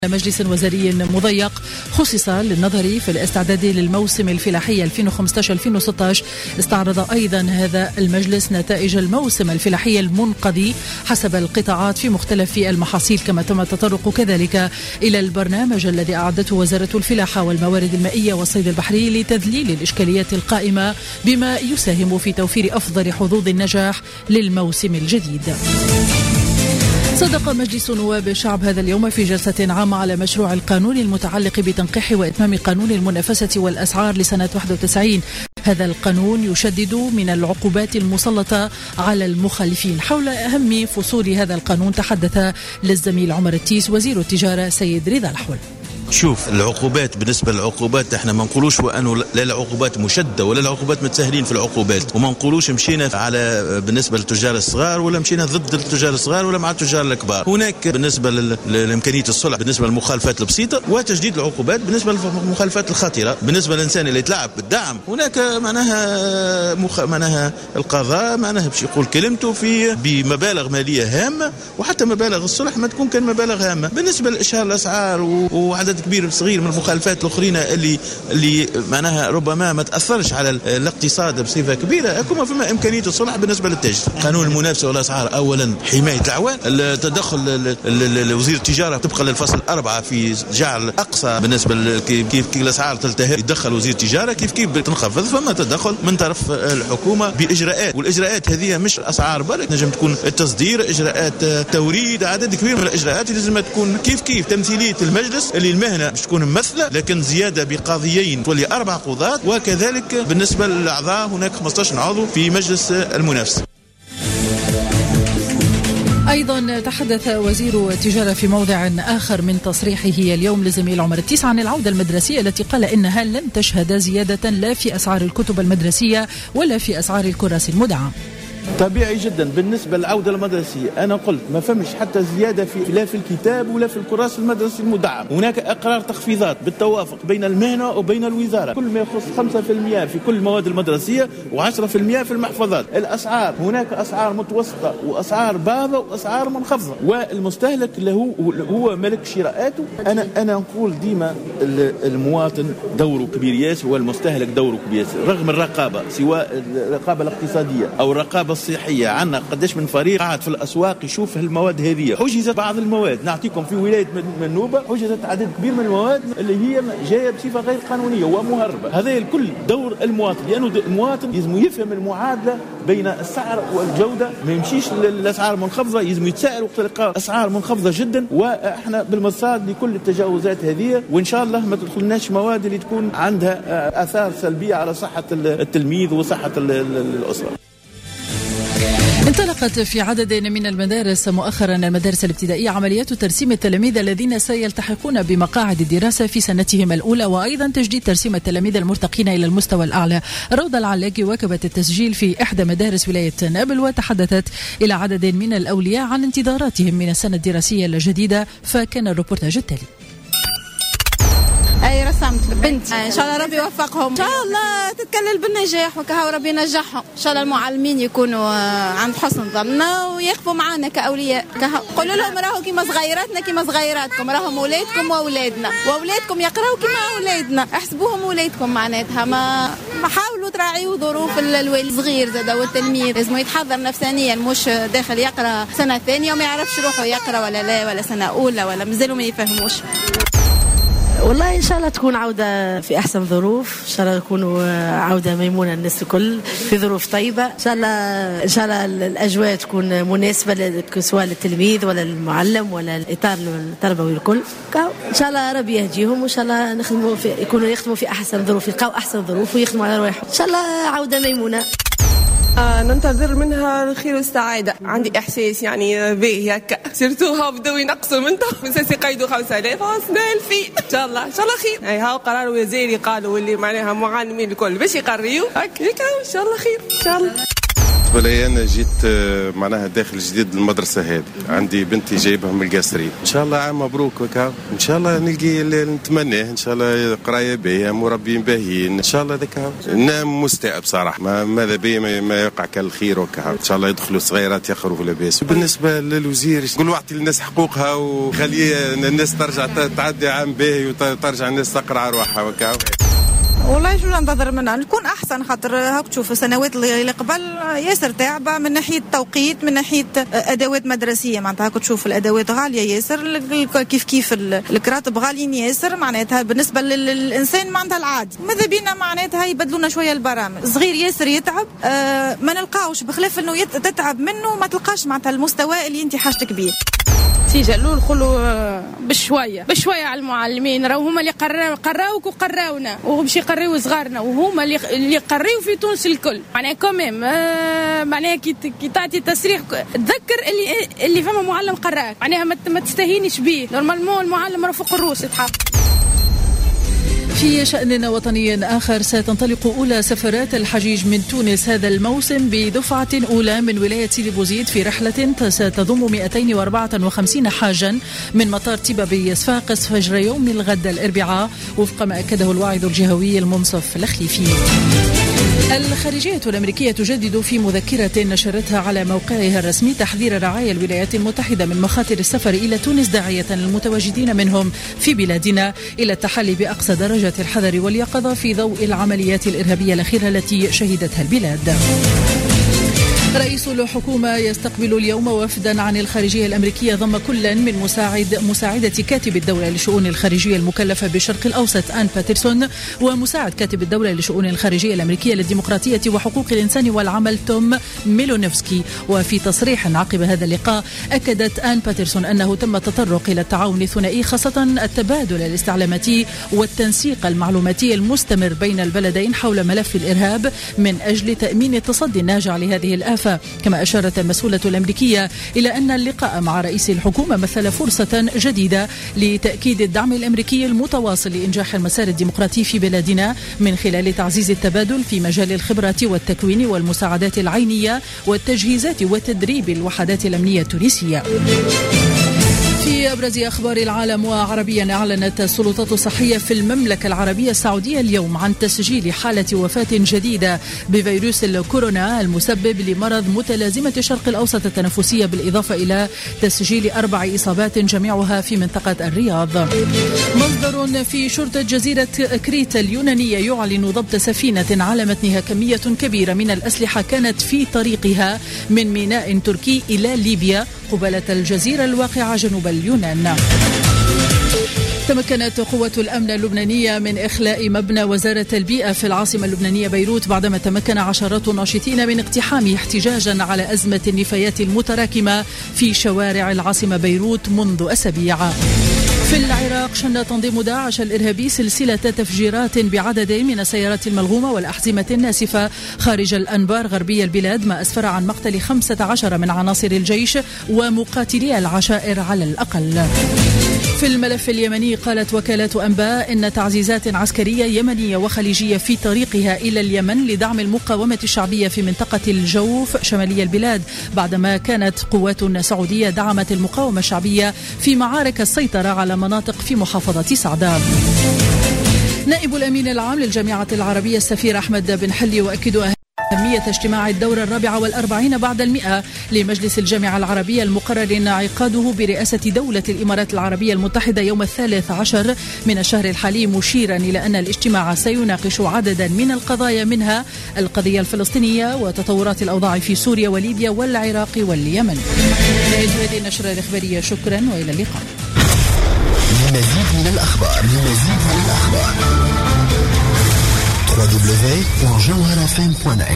مجلس وزاري مضيق خصص للنظر في الاستعداد للموسم الفلاحي 2015-2016. استعرض أيضا هذا المجلس نتائج الموسم الفلاحي المنقضي حسب القطاعات في مختلف المحاصيل، كما تم التطرق كذلك إلى البرنامج الذي أعدته وزارة الفلاحة والموارد المائية والصيد البحري لتذليل الإشكاليات القائمة بما يساهم في توفير أفضل حظوظ النجاح للموسم الجديد. صدق مجلس نواب الشعب هذا اليوم في جلسة عامة على مشروع القانون المتعلق بتنقيح وإتمام قانون المنافسة والأسعار لسنة 91. هذا القانون يشدد من العقوبات المسلطة على المخالفين. حول أهم فصول هذا القانون تحدث للزميل عمر التيس وزير التجارة سيد رضا الحول. شوف العقوبات، بالنسبة للعقوبات احنا ما نقولوش وانه لا العقوبات مشدة ولا العقوبات متساهلين في العقوبات، وما نقولوش مشينا على بالنسبة للتجار الصغار ولا مشينا ضد التجار الصغار ولا مع التجار الكبار. هناك بالنسبة لإمكانية الصلح بالنسبة للمخالفات البسيطة وتجديد العقوبات بالنسبة للمخالفات الخطيرة. بالنسبة للإنسان اللي يتلاعب بالدعم هناك معناها القضاء باش يقول كلمته في بمبالغ مالية هامة، وحتى مبالغ الصلح ما تكون كان مبالغ هامة. بالنسبة لإشهار الأسعار وعدد كبير صغير من المخالفات الأخرين اللي معناها ربما ما تأثرش على الاقتصاد بصفة كبيرة، كما فما إمكانية الصلح بالنسبة للتاجر. قانون المنافسة والأسعار أولا حماية العوان، التدخل وزير التجارة طبقا للفصل 4 في جعل أقصى بالنسبة كيف الأسعار تلتهي يتدخل وزير التجارة كيف بتنخفض، فما تدخل من طرف الحكومة بإجراءات، والإجراءات هذه مش أسعار برك، نجم تكون التصدير، إجراءات توريد، عدد كبير من الإجراءات لازم تكون كيف تمثيلية المجلس اللي المهنة باش تكون ممثلة، لكن زيادة بقاضيين تولي 4 قضاة، وكذلك بالنسبة للأعضاء هناك 15 عضو في مجلس المنافسة. أيضا تحدث وزير التجارة في موضع آخر من تصريحه اليوم لزميل عمر التيس عن العودة المدرسية التي قال إنها لن تشهد زيادة لا في أسعار الكتب المدرسية ولا في أسعار الكراسي المدعمة. طبيعي جدا. بالنسبة للعودة المدرسية أنا قلت ما فمش حتى زيادة لا في الكتاب ولا في الكراسي المدرسي المدعم. هناك إقرار تخفيضات بالتوافق بين المهنة وبين الوزارة، كل ما يخص 5% في كل المواد المدرسية و10% في المحفظات. الأسعار هناك أسعار متوسطة وأسعار باهظة وأسعار منخفضة، والمستهلك اللي هو ملك شراءاته. أنا نقول ديما المواطن دوره كبير ياسر والمستهلك دوره كبير ياسر، رغم الرقابة سواء الرقابة الاقتصادية أو الرقابة الصحية. عندنا قداش من فريق قاعد في الأسواق يشوف المواد هذه. حجزت بعض المواد، نعطيكم في ولاية منوبة حجزت عدد كبير من المواد اللي هي جاية بصفة غير قانونية ومهربة. هذا الكل دور المواطن، لأنه المواطن لازم يفهم المعادلة بين السعر والجودة، ما يمشيش للأسعار منخفضة، لازم يتسائل وقت تلقى أسعار منخفضة جدا. وإحنا بالمرصاد لكل التجاوزات هذه، وإن شاء الله ما تدخلناش مواد اللي تكون عندها آثار سلبية على صحة التلميذ وصحة الأسرة. انطلقت في عدد من المدارس مؤخرا المدارس الابتدائية عمليات ترسيم التلاميذ الذين سيلتحقون بمقاعد الدراسة في سنتهم الأولى، وأيضا تجديد ترسيم التلاميذ المرتقين إلى المستوى الأعلى. روضة العلاقي واكبت التسجيل في إحدى مدارس ولاية نابل وتحدثت إلى عدد من الأولياء عن انتظاراتهم من السنة الدراسية الجديدة، فكان الروبورتاج التالي. أي رسمت بنت إن شاء الله ربي يوفقهم، إن شاء الله تتكلل بالنجاح وكها وربي ينجحهم. إن شاء الله المعلمين يكونوا عند حسن ظننا ويقفوا معنا كأولياء. قولوا لهم راهو كما صغيراتنا كما صغيراتكم، راهم أولادكم وأولادنا، وأولادكم يقرأوا كما أولادنا، احسبوهم أولادكم معناتها. ما حاولوا تراعيوا ظروف الوالد الصغير زاد والتلميذ، لازم يتحضر نفسانيا، مش داخل يقرأ سنة ثانية وما يعرفش روحه يقرأ ولا لا، ولا سنة أولى ولا مازالوا ما يفهموش. والله إن شاء الله تكون عودة في أحسن ظروف، إن شاء الله تكون عودة ميمونة للناس الكل في ظروف طيبة، إن شاء الله الأجواء تكون مناسبة سواء للتلميذ ولا للمعلم ولا الإطار التربوي الكل. إن شاء الله ربي يهديهم، وإن شاء الله يكونوا يخدموا في أحسن ظروف، يلقاو أحسن ظروف ويخدموا على رواحهم. إن شاء الله عودة ميمونة. ننتظر منها الخير والسعادة. عندي إحساس يعني باهي هكا، سيرتوها بدو ينقصوا منها مساسي قيدوا 5000 وصلنا 2000. إن شاء الله خير. أي هاو قرار وزيري قالوا اللي معناها معلمين الكل باش يقريوا هكا، إن شاء الله خير إن شاء الله. بالنسبة لي أنا جيت معناها داخل جديد المدرسة هذه، عندي بنتي جايبها من القصري، إن شاء الله عام مبروك وكا، إن شاء الله نلقي اللي نتمناه، إن شاء الله قراية باهية، مربين باهيين، إن شاء الله ذكا نام مستاء بصراحة، ماذا بي ما يقع كالخير وكا، إن شاء الله يدخلوا صغيرات يخرجوا لاباس. بالنسبة للوزير قول واعطي للناس حقوقها وخلي الناس ترجع تعدي عام باهي وترجع الناس تقرأ روحها وكا. والله شو ننتظر منها نكون احسن، خاطر هاك تشوف السنوات اللي قبل ياسر تعبه من ناحيه توقيت، من ناحيه ادوات مدرسيه، معناتها هاك تشوف الادوات غاليه ياسر، كيف الكراتب غاليين ياسر، معناتها بالنسبه للانسان معناتها العادي. ماذا بينا معناتها يبدلونا شويه البرامج، صغير ياسر يتعب، ما نلقاوش بخلاف انه تتعب منه ما تلقاش معناتها المستوى اللي انت حاجتك بيه. سيجلوا الخلو بشويه على المعلمين، راهو هما اللي قراوك وقراونا وباش يقريو صغارنا، وهما اللي قريو في تونس الكل. معناها كوميم معناها كي تعطي تصريح تذكر اللي فما معلم قراك، معناها ما تستهينش بيه، نورمالمون المعلم راه فوق الروس يتحط. في شأن وطني آخر، ستنطلق أولى سفرات الحجيج من تونس هذا الموسم بدفعة أولى من ولاية سيدي بوزيد في رحلة ستضم 254 حاجا من مطار تيبا بصفاقس فجر يوم الغد الأربعاء، وفق ما أكده الواعظ الجهوي المنصف الخليفي. الخارجية الأمريكية تجدد في مذكرة نشرتها على موقعها الرسمي تحذير رعايا الولايات المتحدة من مخاطر السفر إلى تونس، داعية المتواجدين منهم في بلادنا إلى التحلي بأقصى درجة الحذر واليقظة في ضوء العمليات الإرهابية الأخيرة التي شهدتها البلاد. رئيس الحكومة يستقبل اليوم وفدا عن الخارجية الأمريكية ضم كل من مساعدة كاتب الدولة لشؤون الخارجية المكلفة بالشرق الأوسط آن باترسون، ومساعد كاتب الدولة لشؤون الخارجية الأمريكية للديمقراطية وحقوق الإنسان والعمل توم ميلونوفسكي. وفي تصريح عقب هذا اللقاء أكدت آن باترسون أنه تم التطرق إلى التعاون الثنائي، خاصة التبادل الاستعلاماتي والتنسيق المعلوماتي المستمر بين البلدين حول ملف الإرهاب من أجل تأمين التصدي الناجع لهذه الآفة. كما أشارت المسؤولة الأمريكية إلى أن اللقاء مع رئيس الحكومة مثل فرصة جديدة لتأكيد الدعم الأمريكي المتواصل لإنجاح المسار الديمقراطي في بلادنا من خلال تعزيز التبادل في مجال الخبرات والتكوين والمساعدات العينية والتجهيزات وتدريب الوحدات الأمنية التونسية. في أبرز أخبار العالم وعربيا، أعلنت السلطات الصحية في المملكة العربية السعودية اليوم عن تسجيل حالة وفاة جديدة بفيروس الكورونا المسبب لمرض متلازمة الشرق الأوسط التنفسية، بالإضافة إلى تسجيل 4 إصابات جميعها في منطقة الرياض. مصدر في شرطة جزيرة كريت اليونانية يعلن ضبط سفينة على متنها كمية كبيرة من الأسلحة كانت في طريقها من ميناء تركي إلى ليبيا قبالة الجزيرة الواقعة جنوب اليونان. تمكنت قوات الأمن اللبنانية من إخلاء مبنى وزارة البيئة في العاصمة اللبنانية بيروت، بعدما تمكن عشرات الناشطين من اقتحامه احتجاجا على أزمة النفايات المتراكمة في شوارع العاصمة بيروت منذ أسابيع. في العراق، شن تنظيم داعش الإرهابي سلسلة تفجيرات بعدد من السيارات الملغومة والأحزمة الناسفة خارج الأنبار غربي البلاد، ما أسفر عن مقتل 15 من عناصر الجيش ومقاتلي العشائر على الأقل. في الملف اليمني، قالت وكالات أنباء إن تعزيزات عسكرية يمنية وخليجية في طريقها إلى اليمن لدعم المقاومة الشعبية في منطقة الجوف شمالي البلاد، بعدما كانت قوات سعودية دعمت المقاومة الشعبية في معارك السيطرة على مناطق في محافظة سعدة. نائب الأمين العام للجامعة العربية السفير أحمد بن حلي يؤكد أهمية اجتماع الدورة 44 بعد 100 لمجلس الجامعة العربية المقرر انعقاده برئاسة دولة الإمارات العربية المتحدة يوم 13 من الشهر الحالي، مشيرا إلى أن الاجتماع سيناقش عددا من القضايا، منها القضية الفلسطينية وتطورات الأوضاع في سوريا وليبيا والعراق واليمن. نهاية هذه النشرة الإخبارية، شكرا وإلى اللقاء. لمزيد من الأخبار www.jawharafm.net